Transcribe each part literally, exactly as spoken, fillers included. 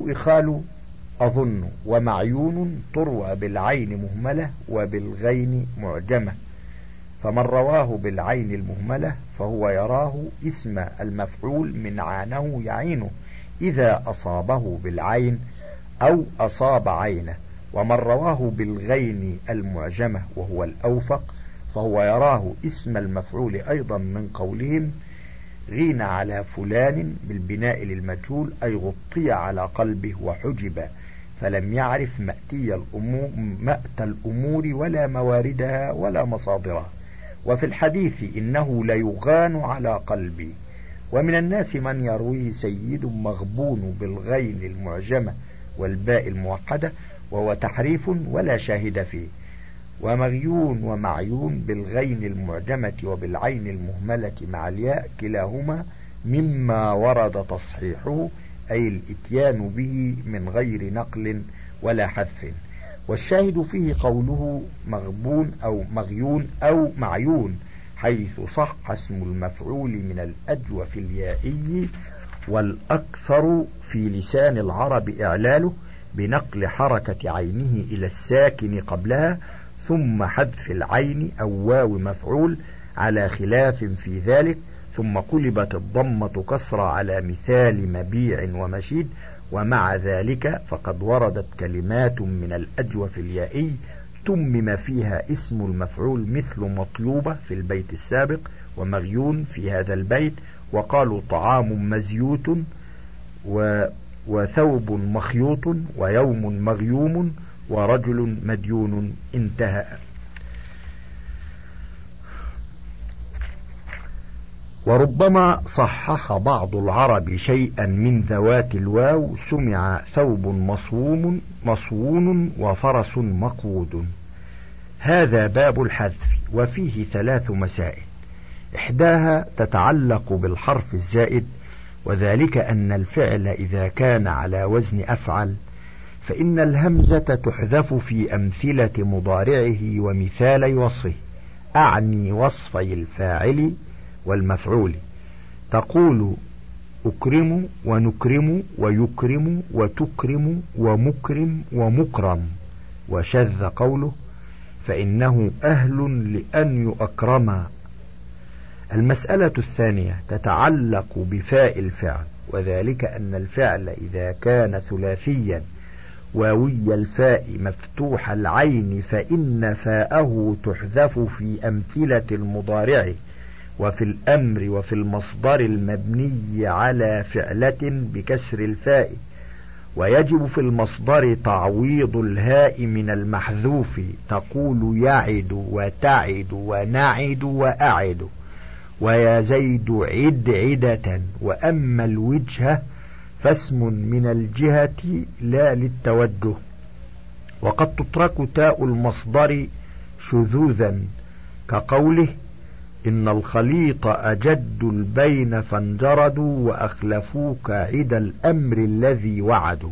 إخال أظن ومعيون تروى بالعين مهملة وبالغين معجمة، فمن رواه بالعين المهملة فهو يراه اسم المفعول من عانه يعينه إذا أصابه بالعين أو أصاب عينه، ومن رواه بالغين المعجمة وهو الأوفق فهو يراه اسم المفعول أيضا من قولهم غين على فلان بالبناء للمجهول، أي غطي على قلبه وحجب فلم يعرف مأتي الأمور, مأتى الأمور ولا مواردها ولا مصادرها. وفي الحديث إنه ليغان على قلبي. ومن الناس من يرويه سيد مغبون بالغين المعجمة والباء الموحدة وهو تحريف ولا شاهد فيه، ومغيون ومعيون بالغين المعجمة وبالعين المهملة مع الياء كلاهما مما ورد تصحيحه، أي الإتيان به من غير نقل ولا حذف. والشاهد فيه قوله مغبون أو مغيون أو معيون، حيث صح اسم المفعول من الأجوف اليائي، والأكثر في لسان العرب إعلاله بنقل حركة عينه إلى الساكن قبلها ثم حذف العين أو واو مفعول على خلاف في ذلك، ثم قلبت الضمة كسرة على مثال مبيع ومشيد. ومع ذلك فقد وردت كلمات من الأجوف اليائي تمم فيها اسم المفعول مثل مطلوبة في البيت السابق ومغيون في هذا البيت، وقالوا طعام مزيوت و وثوب مخيوط ويوم مغيوم ورجل مديون. انتهى. وربما صحح بعض العرب شيئا من ذوات الواو سمع ثوب مصوم مصوون وفرس مقود. هذا باب الحذف، وفيه ثلاث مسائل. إحداها تتعلق بالحرف الزائد، وذلك أن الفعل إذا كان على وزن أفعل فإن الهمزة تحذف في أمثلة مضارعه ومثالي وصفه، أعني وصفي الفاعل والمفعول. تقول أكرم ونكرم ويكرم وتكرم ومكرم ومكرم، وشذ قوله فإنه أهل لأن يؤكرم. المسألة الثانية تتعلق بفاء الفعل، وذلك أن الفعل إذا كان ثلاثيا واوي الفاء مفتوح العين فإن فاءه تحذف في أمثلة المضارع وفي الأمر وفي المصدر المبني على فعلة بكسر الفاء، ويجب في المصدر تعويض الهاء من المحذوف. تقول يعد وتعد ونعد وأعد، ويا زيد عد عدة. وأما الوجهة فاسم من الجهة لا للتوجه، وقد تترك تاء المصدر شذوذا كقوله إن الخليط أجد البين فانجردوا وأخلفوك عد الأمر الذي وعدوا.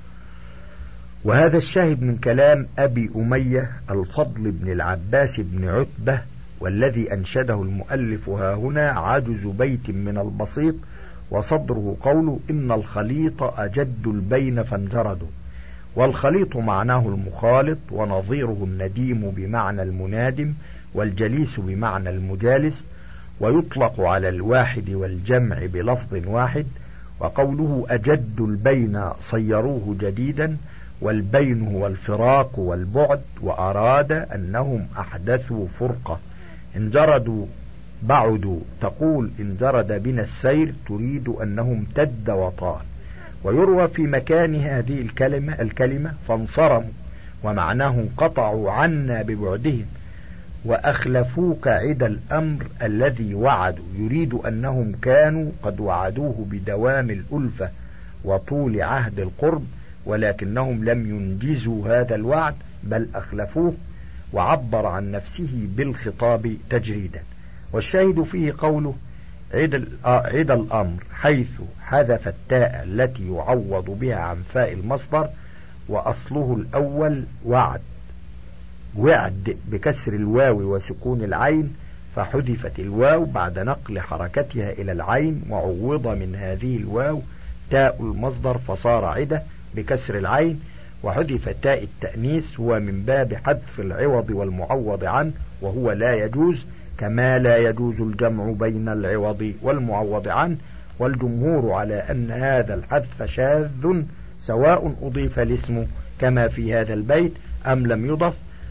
وهذا الشاهد من كلام أبي أمية الفضل بن العباس بن عتبة، والذي أنشده المؤلف ها هنا عجز بيت من البسيط، وصدره قوله إن الخليط أجد البين فانجردوا. والخليط معناه المخالط، ونظيره النديم بمعنى المنادم، والجليس بمعنى المجالس، ويطلق على الواحد والجمع بلفظ واحد. وقوله أجد البين صيروه جديدا، والبين هو الفراق والبعد، وأراد أنهم أحدثوا فرقة. انجردوا بعدوا، تقول انجرد بنا السير، تريد أنهم امتد وطال. ويروى في مكان هذه الكلمة الكلمة فانصرموا، ومعناه انقطعوا عنا ببعدهم. وأخلفوك عد الأمر الذي وعدوا، يريد أنهم كانوا قد وعدوه بدوام الألفة وطول عهد القرب، ولكنهم لم ينجزوا هذا الوعد بل أخلفوه، وعبر عن نفسه بالخطاب تجريدا. والشاهد فيه قوله عد الأمر، حيث حذف التاء التي يعوض بها عن فاء المصدر، وأصله الأول وعد وعد بكسر الواو وسكون العين، فحذفت الواو بعد نقل حركتها إلى العين، وعوض من هذه الواو تاء المصدر فصار عدة، بكسر العين وحذف تاء التأنيث هو من باب حذف العوض والمعوض عنه، وهو لا يجوز، كما لا يجوز الجمع بين العوض والمعوض عنه. والجمهور على أن هذا الحذف شاذ سواء أضيف الاسم كما في هذا البيت أم لم يضف،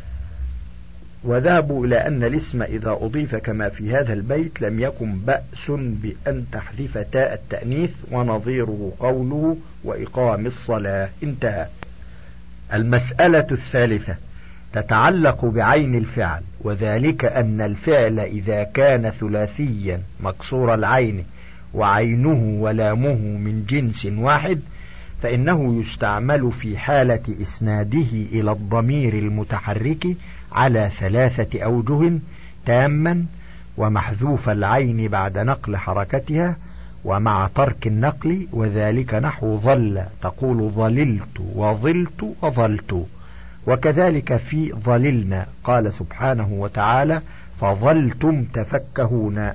وذهبوا إلى أن الاسم إذا أضيف كما في هذا البيت لم يكن بأس بأن تحذف تاء التأنيث، ونظيره قوله وإقام الصلاة. انتهى. المسألة الثالثة تتعلق بعين الفعل، وذلك أن الفعل إذا كان ثلاثيا مكسور العين وعينه ولامه من جنس واحد فإنه يستعمل في حالة إسناده إلى الضمير المتحرك على ثلاثة أوجه: تاما، ومحذوف العين بعد نقل حركتها، ومع ترك النقل، وذلك نحو ظل، تقول ظللت وظلت وظلت. وكذلك في ظللنا قال سبحانه وتعالى فظلتم تفكهون.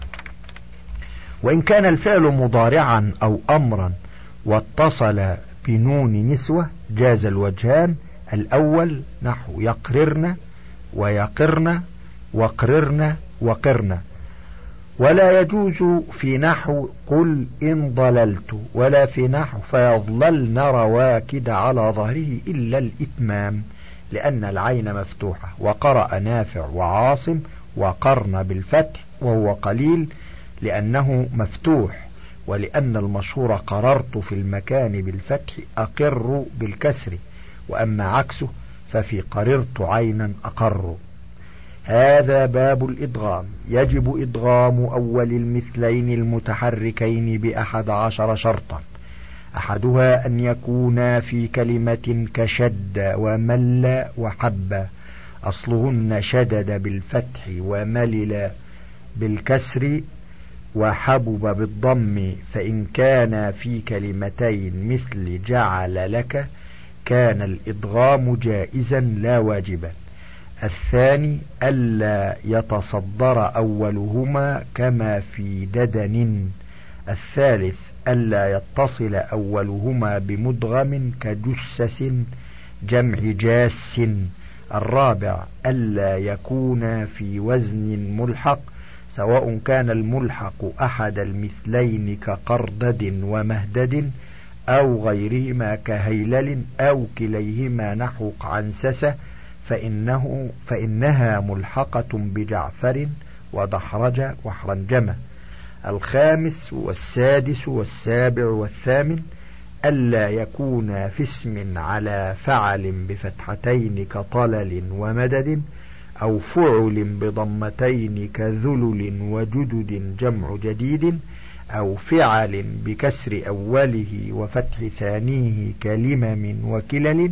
وإن كان الفعل مضارعا أو أمرا واتصل بنون نسوة جاز الوجهان: الأول نحو يقررن ويقرن وقررن وقرن. ولا يجوز في نحو قل إن ضللت، ولا في نحو فيظللن رواكد على ظهره إلا الإتمام، لأن العين مفتوحة. وقرأ نافع وعاصم وقرن بالفتح وهو قليل لأنه مفتوح، ولأن المشهور قررت في المكان بالفتح أقر بالكسر، وأما عكسه ففي قررت عينا أقر. هذا باب الإدغام. يجب إدغام أول المثلين المتحركين بأحد عشر شرطا: أحدها أن يكونا في كلمة كشد ومل وحب، أصلهن شدد بالفتح وملل بالكسر وحبب بالضم، فإن كان في كلمتين مثل جعل لك كان الإدغام جائزا لا واجبا. الثاني ألا يتصدر أولهما كما في ددن. الثالث ألا يتصل أولهما بمدغم كجسس جمع جاس. الرابع ألا يكون في وزن ملحق، سواء كان الملحق أحد المثلين كقردد ومهدد أو غيرهما كهيلل أو كليهما نحو عنسسة، فإنه فإنها ملحقة بجعفر ودحرج وحرنجمة. الخامس والسادس والسابع والثامن ألا يكون في اسم على فعل بفتحتين كطلل ومدد، أو فعل بضمتين كذلل وجدد جمع جديد، أو فعل بكسر أوله وفتح ثانيه كلمم وكلل،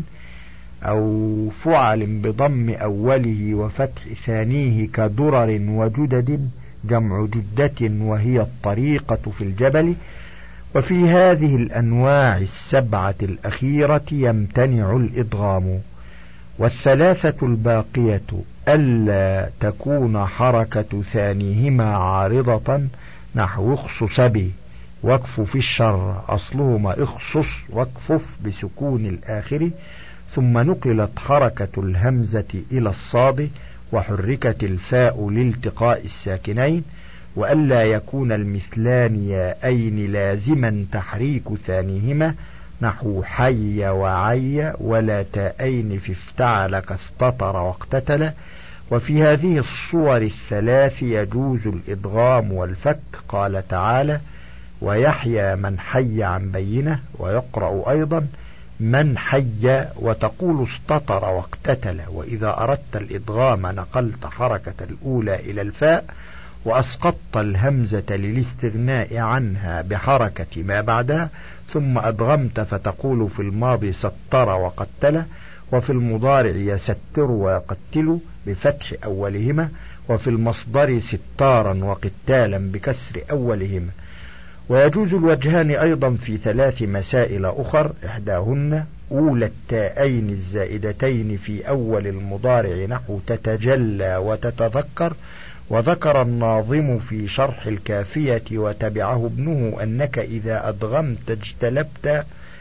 أو فعل بضم أوله وفتح ثانيه كدرر وجدد جمع جدة وهي الطريقة في الجبل. وفي هذه الأنواع السبعة الأخيرة يمتنع الإدغام. والثلاثة الباقية ألا تكون حركة ثانيهما عارضة نحو اخصص به واكف في الشر، أصلهما اخصص واكفف بسكون الآخر، ثم نقلت حركة الهمزة إلى الصاد وحركت الفاء لالتقاء الساكنين. وألا يكون المثلان ياءين لازما تحريك ثانيهما نحو حي وعي، ولا تاءين في افتعل كاستطر واقتتل. وفي هذه الصور الثلاث يجوز الإدغام والفك. قال تعالى ويحيى من حي عن بينه، ويقرأ أيضا من حي وتقول استطر واقتتل. وإذا أردت الإدغام نقلت حركة الأولى إلى الفاء وأسقطت الهمزة للاستغناء عنها بحركة ما بعدها، ثم أدغمت فتقول في الماضي ستر وقتل، وفي المضارع يستر ويقتل بفتح أولهما، وفي المصدر ستارا وقتالا بكسر أولهما. ويجوز الوجهان أيضا في ثلاث مسائل أخر، إحداهن أولى التاءين الزائدتين في أول المضارع نحو تتجلى وتتذكر. وذكر الناظم في شرح الكافية وتبعه ابنه أنك إذا أدغمت اجتلبت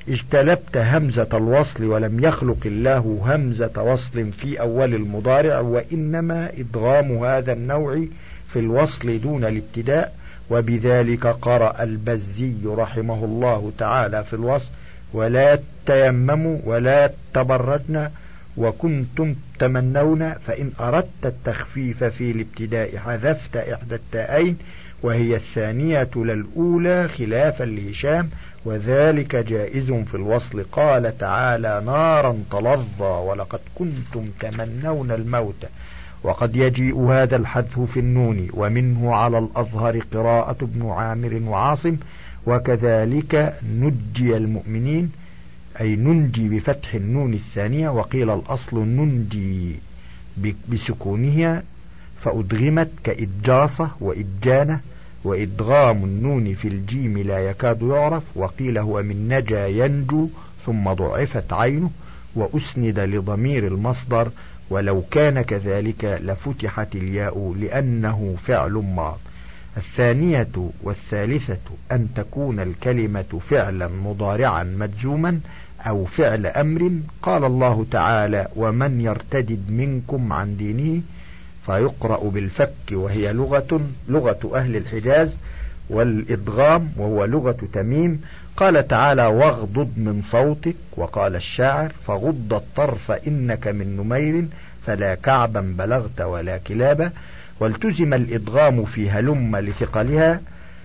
اجتلبت همزة الوصل ولم يخلق الله همزة وصل في أول المضارع، وإنما إدغام هذا النوع في الوصل دون الابتداء. وبذلك قرأ البزي رحمه الله تعالى في الوصل: ولا تيمموا ولا تبرجن وكنتم تمنون، فإن أردت التخفيف في الابتداء حذفت إحدى التائين وهي الثانية للأولى خلافا لهشام، وذلك جائز في الوصل. قال تعالى: نارا تلظى ولقد كنتم تمنون الموت. وقد يجيء هذا الحذف في النون، ومنه على الأظهر قراءة ابن عامر وعاصم. وكذلك نجي المؤمنين، أي ننجي بفتح النون الثانية، وقيل الأصل ننجي بسكونها فأدغمت كإدجاصة وإدجانة. وإدغام النون في الجيم لا يكاد يعرف، وقيل هو من نجا ينجو ثم ضعفت عينه وأسند لضمير المصدر، ولو كان كذلك لفتحت الياء لأنه فعل ماض. الثانية والثالثة أن تكون الكلمة فعلا مضارعا مجزوما أو فعل أمر. قال الله تعالى: ومن يرتدد منكم عن دينه، فيقرأ بالفك وهي لغة لغة أهل الحجاز، والإدغام وهو لغة تميم. قال تعالى: واغضض من صوتك. وقال الشاعر: فغض الطرف إنك من نمير فلا كعبا بلغت ولا كلابا. والتزم الإدغام في هلم لثقلها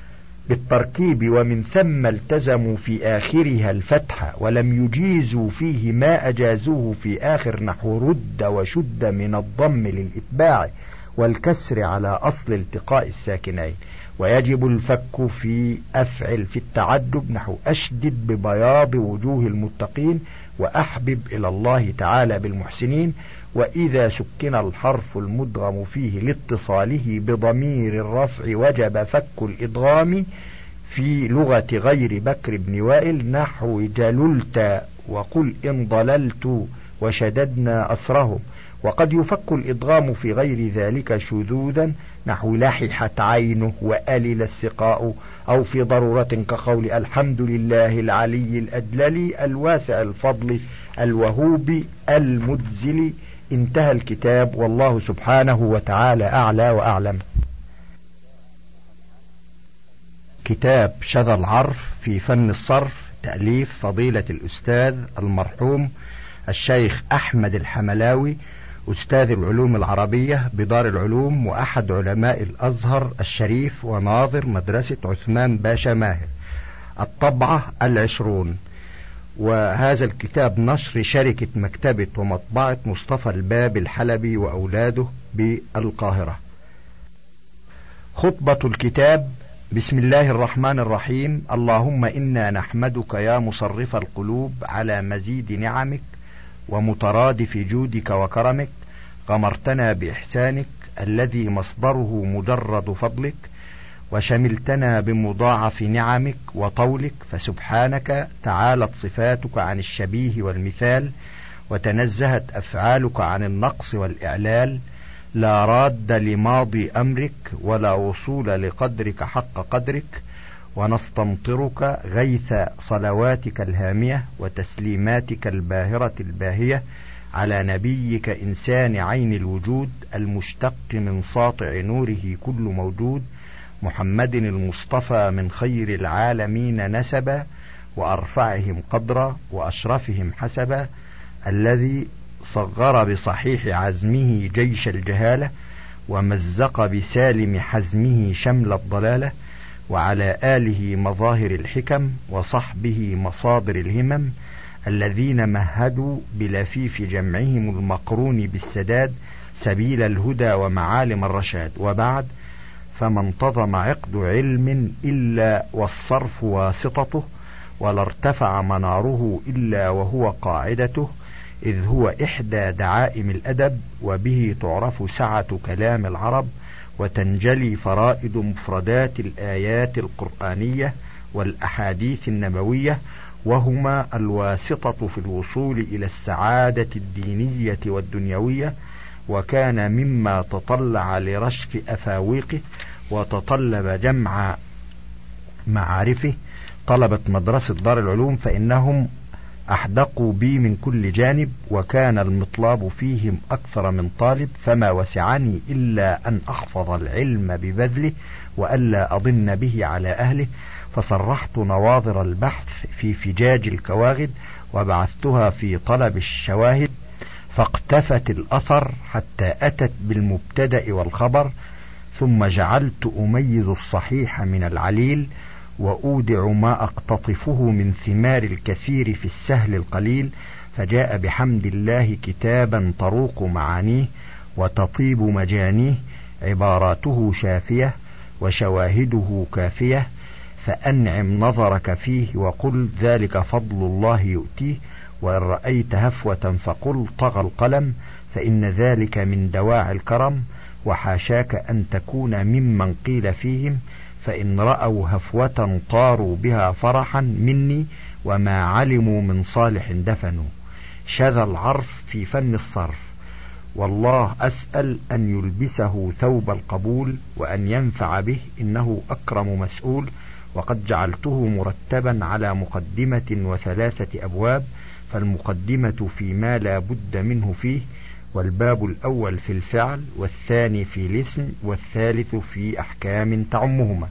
بالتركيب، ومن ثم التزموا في آخرها الفتحة، ولم يجيزوا فيه ما أجازوه في آخر، نحو رد وشد من الضم للإتباع والكسر على أصل التقاء الساكنين. ويجب الفك في أفعل في التعجب، نحو أشدد ببياض وجوه المتقين وأحبب إلى الله تعالى بالمحسنين. وإذا سكن الحرف المدغم فيه لاتصاله بضمير الرفع وجب فك الإدغام في لغة غير بكر بن وائل، نحو جللت وقل إن ضللت وشددنا أسرهم. وقد يفك الإدغام في غير ذلك شذوذا، نحو لححت عينه وألل السقاء، أو في ضرورة كقول الحمد لله العلي الأجلل الواسع الفضل الوهوب المجزل. انتهى الكتاب، والله سبحانه وتعالى أعلى وأعلم. كتاب شذا العرف في فن الصرف، تأليف فضيلة الأستاذ المرحوم الشيخ أحمد الحملاوي، أستاذ العلوم العربية بدار العلوم وأحد علماء الأزهر الشريف وناظر مدرسة عثمان باشا ماهر. الطبعة العشرون. وهذا الكتاب نشر شركة مكتبة ومطبعة مصطفى الباب الحلبي وأولاده بالقاهرة. خطبة الكتاب: بسم الله الرحمن الرحيم. اللهم إنا نحمدك يا مصرف القلوب على مزيد نعمك ومترادف جودك وكرمك، غمرتنا بإحسانك الذي مصدره مجرد فضلك، وشملتنا بمضاعف نعمك وطولك، فسبحانك تعالت صفاتك عن الشبيه والمثال، وتنزهت أفعالك عن النقص والإعلال، لا راد لماضي أمرك ولا وصول لقدرك حق قدرك. ونستمطرك غيث صلواتك الهامية وتسليماتك الباهرة الباهية على نبيك إنسان عين الوجود المشتق من ساطع نوره كل موجود، محمد المصطفى من خير العالمين نسبا وأرفعهم قدرا وأشرفهم حسبا، الذي صغر بصحيح عزمه جيش الجهالة ومزق بسالم حزمه شمل الضلالة، وعلى آله مظاهر الحكم وصحبه مصادر الهمم، الذين مهدوا بلفيف جمعهم المقرون بالسداد سبيل الهدى ومعالم الرشاد. وبعد، فما انتظم عقد علم إلا والصرف واسطته، ولا ارتفع مناره إلا وهو قاعدته، إذ هو إحدى دعائم الأدب، وبه تعرف سعة كلام العرب، وتنجلي فرائد مفردات الآيات القرآنية والأحاديث النبوية، وهما الواسطة في الوصول إلى السعادة الدينية والدنيوية. وكان مما تطلع لرشف أفاويقه وتطلب جمع معارفه، طلبة مدرسة دار العلوم فإنهم أحدقوا بي من كل جانب، وكان المطلاب فيهم أكثر من طالب، فما وسعني إلا أن أحفظ العلم ببذله وألا أضن به على أهله، فصرحت نواظر البحث في فجاج الكواغد وبعثتها في طلب الشواهد، فاقتفت الأثر حتى أتت بالمبتدأ والخبر، ثم جعلت أميز الصحيح من العليل، وأودع ما أقتطفه من ثمار الكثير في السهل القليل، فجاء بحمد الله كتابا تروق معانيه وتطيب مجانيه، عباراته شافية وشواهده كافية، فأنعم نظرك فيه وقل ذلك فضل الله يؤتيه، وإن رأيت هفوة فقل طغى القلم، فإن ذلك من دواعي الكرم، وحاشاك أن تكون ممن قيل فيهم، فإن رأوا هفوة طاروا بها فرحا مني، وما علموا من صالح دفنوا. شذا العرف في فن الصرف، والله أسأل أن يلبسه ثوب القبول وأن ينفع به، إنه أكرم مسؤول. وقد جعلته مرتبا على مقدمة وثلاثة أبواب، فالمقدمة فيما لا بد منه فيه، والباب الأول في الفعل، والثاني في الاسم، والثالث في أحكام تعمهما.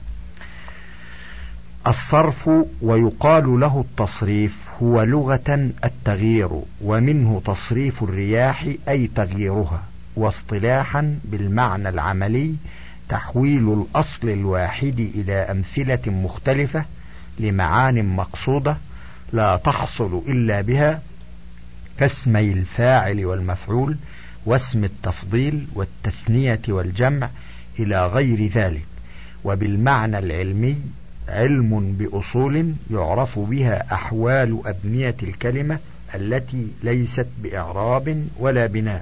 الصرف، ويقال له التصريف، هو لغة التغيير، ومنه تصريف الرياح أي تغييرها، واصطلاحا بالمعنى العملي تحويل الأصل الواحد إلى أمثلة مختلفة لمعان مقصودة لا تحصل إلا بها، كاسمي الفاعل والمفعول، واسم التفضيل والتثنية والجمع إلى غير ذلك. وبالمعنى العلمي علم بأصول يعرف بها أحوال أبنية الكلمة التي ليست بإعراب ولا بناء.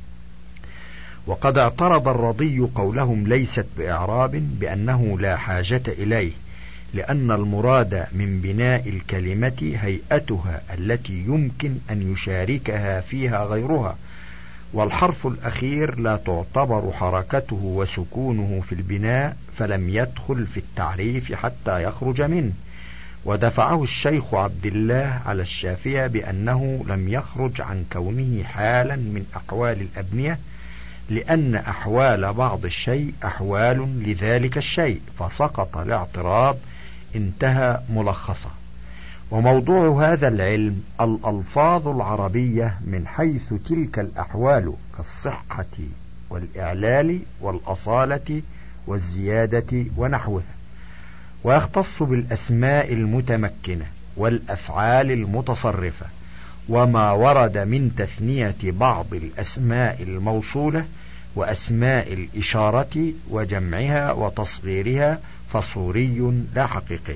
وقد اعترض الرضي قولهم ليست بإعراب بأنه لا حاجة إليه، لأن المراد من بناء الكلمة هيئتها التي يمكن أن يشاركها فيها غيرها، والحرف الأخير لا تعتبر حركته وسكونه في البناء، فلم يدخل في التعريف حتى يخرج منه. ودفعه الشيخ عبد الله على الشافية بأنه لم يخرج عن كونه حالا من أحوال الأبنية، لأن أحوال بعض الشيء أحوال لذلك الشيء، فسقط الاعتراض. انتهى ملخصا. وموضوع هذا العلم الألفاظ العربية من حيث تلك الأحوال، كالصحة والإعلال والأصالة والزيادة ونحوها، ويختص بالأسماء المتمكنة والأفعال المتصرفة، وما ورد من تثنية بعض الأسماء الموصولة وأسماء الإشارة وجمعها وتصغيرها، فصوري لا حقيقي.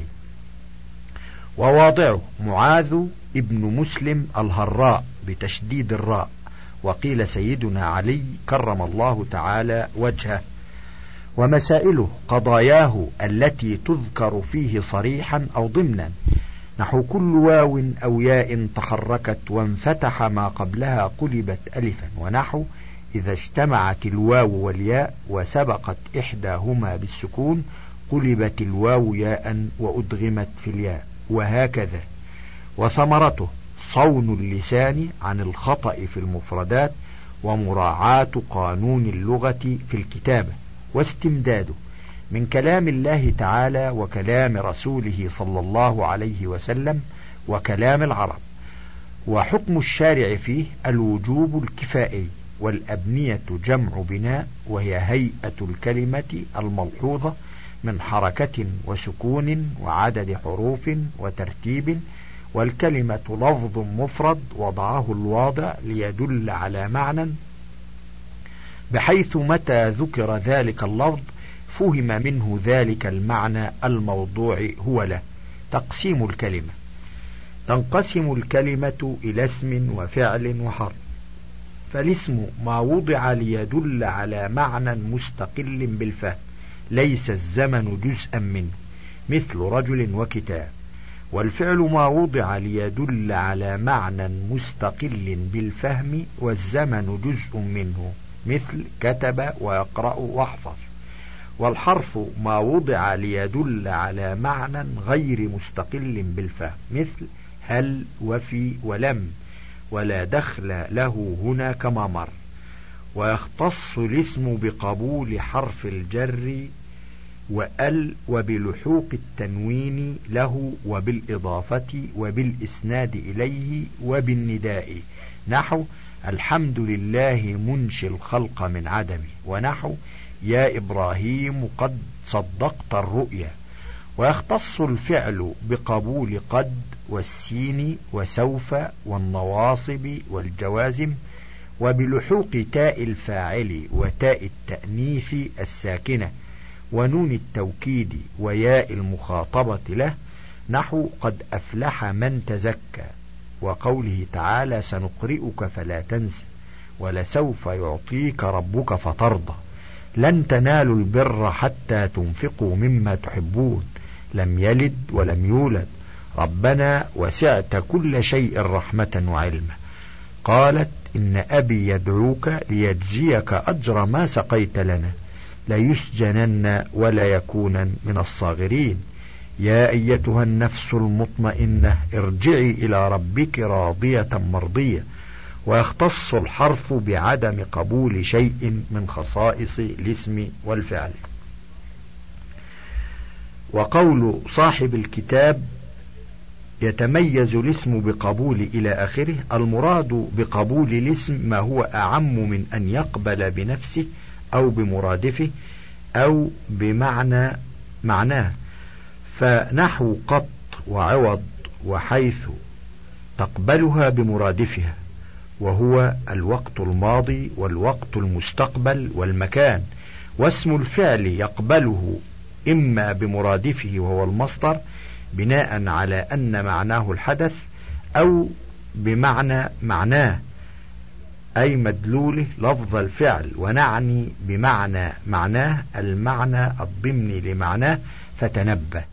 وواضعه معاذ ابن مسلم الهراء بتشديد الراء، وقيل سيدنا علي كرم الله تعالى وجهه. ومسائله قضاياه التي تذكر فيه صريحا أو ضمنا، نحو كل واو أو ياء تحركت وانفتح ما قبلها قلبت ألفا، ونحو إذا اجتمعت الواو والياء وسبقت إحداهما بالسكون قلبت الواو ياء وأدغمت في الياء، وهكذا. وثمرته صون اللسان عن الخطأ في المفردات، ومراعاة قانون اللغة في الكتابة، واستمداده من كلام الله تعالى وكلام رسوله صلى الله عليه وسلم وكلام العرب. وحكم الشارع فيه الوجوب الكفائي، والأبنية جمع بناء، وهي هيئة الكلمة الملحوظة من حركة وسكون وعدد حروف وترتيب، والكلمة لفظ مفرد وضعه الواضع ليدل على معنى، بحيث متى ذكر ذلك اللفظ فهم منه ذلك المعنى الموضوع هو له. تقسيم الكلمة: تنقسم الكلمة إلى اسم وفعل وحرف. فالاسم ما وضع ليدل على معنى مستقل بالفهم، ليس الزمن جزءا منه، مثل رجل وكتاب. والفعل ما وضع ليدل على معنى مستقل بالفهم، والزمن جزء منه، مثل كتب ويقرأ واحفظ. والحرف ما وضع ليدل على معنى غير مستقل بالفهم، مثل هل وفي ولم، ولا دخل له هنا كما مر. ويختص الاسم بقبول حرف الجر وأل وبلحوق التنوين له وبالإضافة وبالإسناد إليه وبالنداء، نحو الحمد لله منشي الخلق من عدم، ونحو يا إبراهيم قد صدقت الرؤيا. ويختص الفعل بقبول قد والسين وسوف والنواصب والجوازم، وبلحوق تاء الفاعل وتاء التأنيث الساكنة ونون التوكيد وياء المخاطبة له، نحو قد أفلح من تزكى، وقوله تعالى سنقرئك فلا تنسى، ولسوف يعطيك ربك فترضى، لن تنالوا البر حتى تنفقوا مما تحبون، لم يلد ولم يولد، ربنا وسعت كل شيء رحمة وعلما. قالت إن أبي يدعوك ليجزيك أجر ما سقيت لنا، ليسجنن ولا يكونن من الصاغرين. يا أيتها النفس المطمئنة ارجعي إلى ربك راضية مرضية. ويختص الحرف بعدم قبول شيء من خصائص الاسم والفعل. وقول صاحب الكتاب يتميز الاسم بقبول إلى آخره، المراد بقبول الاسم ما هو أعم من أن يقبل بنفسه أو بمرادفه أو بمعنى معناه، فنحو قط وعوض وحيث تقبلها بمرادفها، وهو الوقت الماضي والوقت المستقبل والمكان. واسم الفعل يقبله إما بمرادفه وهو المصدر بناء على أن معناه الحدث، أو بمعنى معناه أي مدلوله لفظ الفعل، ونعني بمعنى معناه المعنى الضمني لمعناه فتنبه.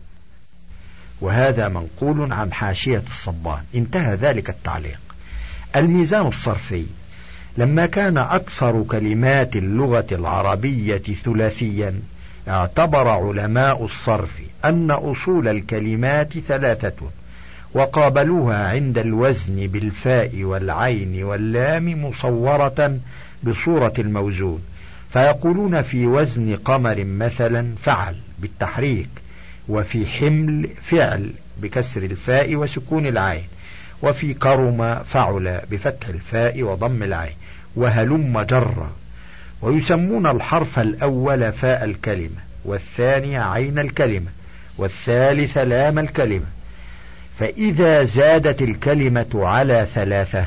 وهذا منقول عن حاشية الصبان. انتهى ذلك التعليق. الميزان الصرفي. لما كان أكثر كلمات اللغة العربية ثلاثيا، اعتبر علماء الصرف أن أصول الكلمات ثلاثة، وقابلوها عند الوزن بالفاء والعين واللام مصورة بصورة الموزون، فيقولون في وزن قمر مثلا فعل بالتحريك، وفي حمل فعل بكسر الفاء وسكون العين، وفي كرم فعل بفتح الفاء وضم العين، وهلم جرا. ويسمون الحرف الأول فاء الكلمة، والثاني عين الكلمة، والثالث لام الكلمة. فإذا زادت الكلمة على ثلاثة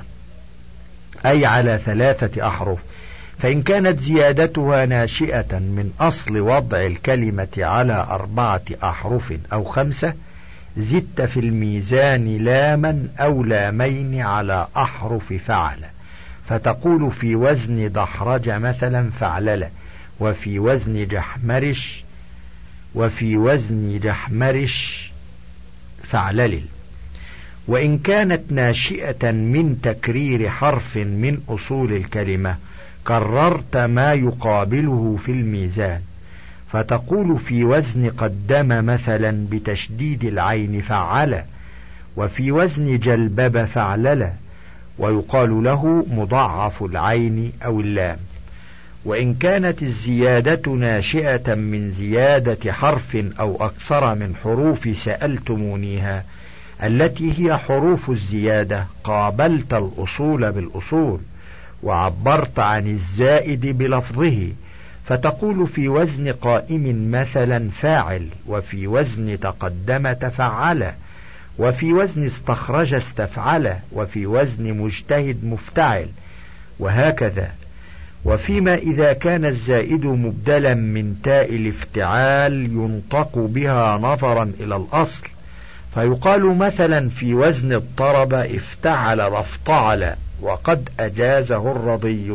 أي على ثلاثة أحرف، فإن كانت زيادتها ناشئة من أصل وضع الكلمة على أربعة أحرف أو خمسة، زدت في الميزان لاما أو لامين على أحرف فعل، فتقول في وزن دحرج مثلا فعلل، وفي وزن جحمرش وفي وزن جحمرش فعلل. وإن كانت ناشئة من تكرير حرف من أصول الكلمة، كررت ما يقابله في الميزان، فتقول في وزن قدم مثلا بتشديد العين فعل، وفي وزن جلبب فعلل، ويقال له مضاعف العين أو اللام. وإن كانت الزيادة ناشئة من زيادة حرف أو أكثر من حروف سألتمونيها التي هي حروف الزيادة، قابلت الأصول بالأصول، وعبرت عن الزائد بلفظه، فتقول في وزن قائم مثلا فاعل، وفي وزن تقدم تفعل، وفي وزن استخرج استفعل، وفي وزن مجتهد مفتعل، وهكذا. وفيما إذا كان الزائد مبدلا من تاء الافتعال ينطق بها نظرا إلى الأصل، فيقال مثلا في وزن اضطرب افتعل وافتعل، وقد أجازه الرضي.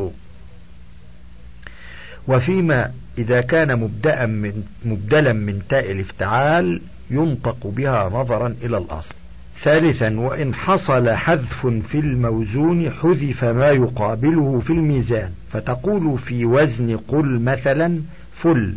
وفيما إذا كان مبدأ من مبدلا من تاء الافتعال ينطق بها نظرا إلى الأصل. ثالثا، وإن حصل حذف في الموزون حذف ما يقابله في الميزان، فتقول في وزن قل مثلا فل،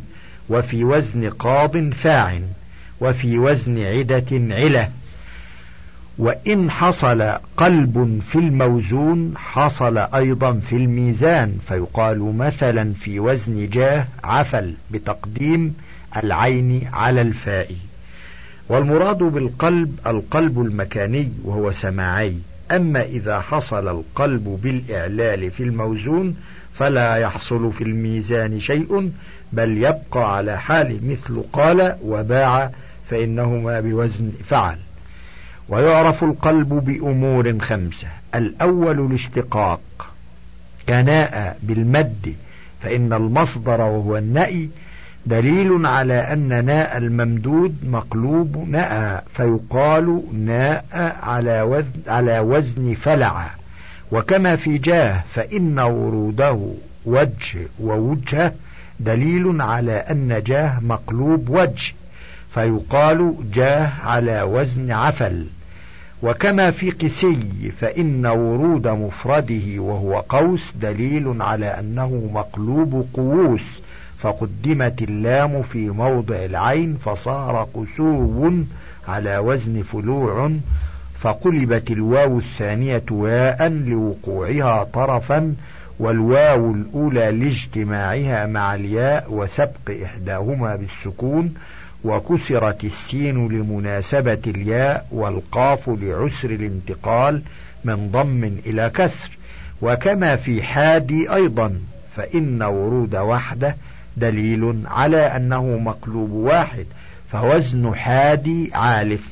وفي وزن قاض فاع، وفي وزن عدة علة. وإن حصل قلب في الموزون حصل أيضا في الميزان، فيقال مثلا في وزن جاه عفل بتقديم العين على الفاء. والمراد بالقلب القلب المكاني وهو سماعي. أما إذا حصل القلب بالإعلال في الموزون فلا يحصل في الميزان شيء، بل يبقى على حال مثل قال وباع، فإنهما بوزن فعل. ويعرف القلب بأمور خمسة: الأول الاشتقاق كناء بالمد، فإن المصدر وهو النأي دليل على أن ناء الممدود مقلوب نأى، فيقال ناء على وزن, على وزن فلع. وكما في جاه فإن وروده وجه ووجه دليل على أن جاه مقلوب وجه، فيقال جاه على وزن عفل. وكما في قسي فإن ورود مفرده وهو قوس دليل على أنه مقلوب قووس، فقدمت اللام في موضع العين فصار قسو على وزن فلوع، فقلبت الواو الثانية واء لوقوعها طرفا، والواو الأولى لاجتماعها مع الياء وسبق إحداهما بالسكون، وكسرت السين لمناسبة الياء، والقاف لعسر الانتقال من ضم إلى كسر. وكما في حادي أيضا فإن ورود وحده دليل على أنه مقلوب واحد، فوزن حادي عالف.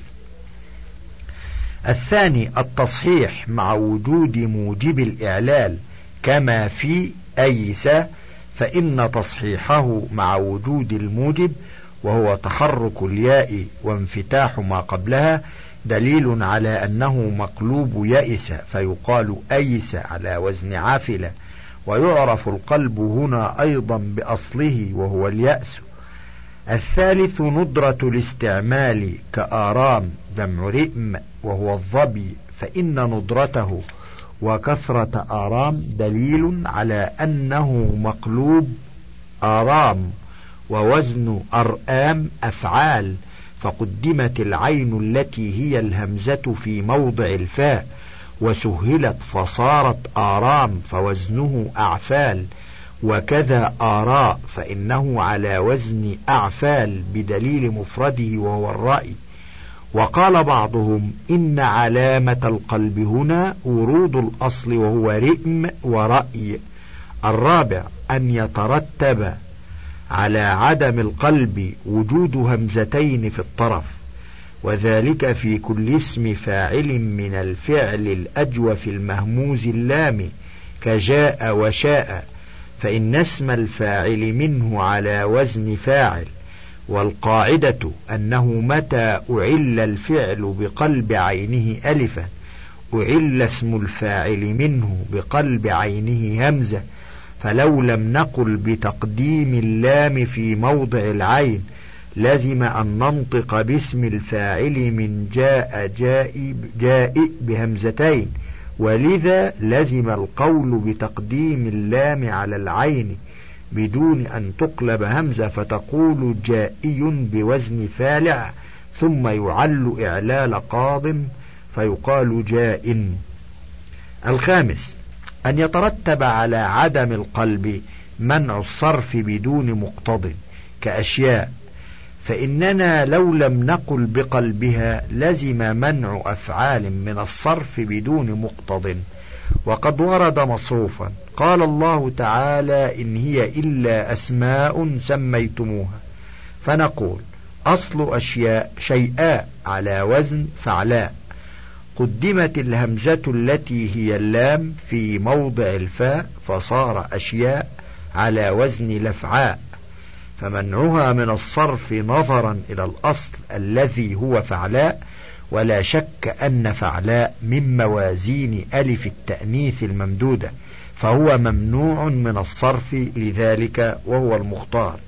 الثاني التصحيح مع وجود موجب الإعلال، كما في أيس فإن تصحيحه مع وجود الموجب وهو تحرك الياء وانفتاح ما قبلها دليل على أنه مقلوب يئس، فيقال أيس على وزن عافلة. ويعرف القلب هنا أيضا بأصله وهو اليأس. الثالث ندرة الاستعمال كآرام جمع رئم وهو الظبي، فإن ندرته وكثرة آرام دليل على أنه مقلوب آرام، ووزن أرآم أفعال، فقدمت العين التي هي الهمزة في موضع الفاء وسهلت فصارت آرام، فوزنه أعفال. وكذا آراء فإنه على وزن أعفال بدليل مفرده وهو الرأي. وقال بعضهم إن علامة القلب هنا ورود الأصل وهو رئم ورأي. الرابع أن يترتب على عدم القلب وجود همزتين في الطرف، وذلك في كل اسم فاعل من الفعل الأجوف المهموز اللام كجاء وشاء، فإن اسم الفاعل منه على وزن فاعل. والقاعدة أنه متى أعل الفعل بقلب عينه ألفا أعل اسم الفاعل منه بقلب عينه همزة، فلو لم نقل بتقديم اللام في موضع العين لازم أن ننطق باسم الفاعل من جاء جائي جائي بهمزتين، ولذا لزم القول بتقديم اللام على العين بدون أن تقلب همزة، فتقول جائي بوزن فالع ثم يعل إعلال قاض فيقال جاء. الخامس أن يترتب على عدم القلب منع الصرف بدون مقتض كأشياء، فإننا لو لم نقل بقلبها لزم منع أفعال من الصرف بدون مقتض. وقد ورد مصروفا قال الله تعالى إن هي إلا أسماء سميتموها، فنقول أصل أشياء شيئاء على وزن فعلاء، قدمت الهمزة التي هي اللام في موضع الفاء فصار أشياء على وزن لفعاء، فمنعها من الصرف نظرا إلى الأصل الذي هو فعلاء. ولا شك أن فعلاء من موازين ألف التأنيث الممدودة، فهو ممنوع من الصرف لذلك وهو المختار.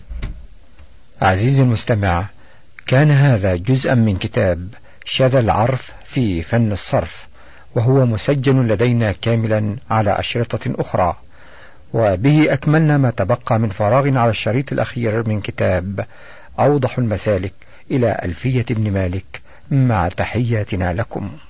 عزيزي المستمع، كان هذا جزءا من كتاب شذا العرف في فن الصرف، وهو مسجل لدينا كاملا على أشرطة أخرى، وبه أكملنا ما تبقى من فراغ على الشريط الأخير من كتاب أوضح المسالك إلى ألفية ابن مالك، مع تحياتنا لكم.